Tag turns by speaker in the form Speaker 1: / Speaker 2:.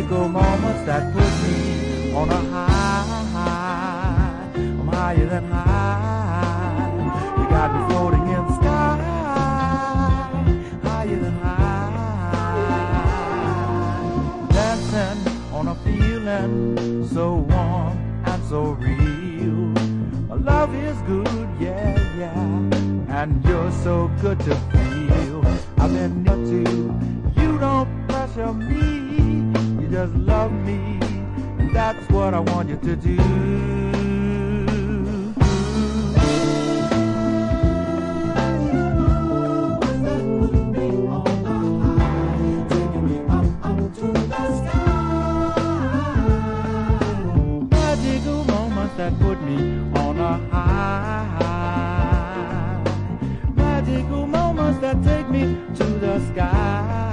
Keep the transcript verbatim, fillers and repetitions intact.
Speaker 1: magical moments that put me on a high. I'm higher than high. You got me floating in the sky, higher than high. Dancing on a feeling so warm and so real. Love is good, yeah, yeah, and you're so good to feel. I've been up to you, don't pressure me, you just love me, and that's what I want you to do. Magical moments that put me on a high, magical moments that take me to the sky.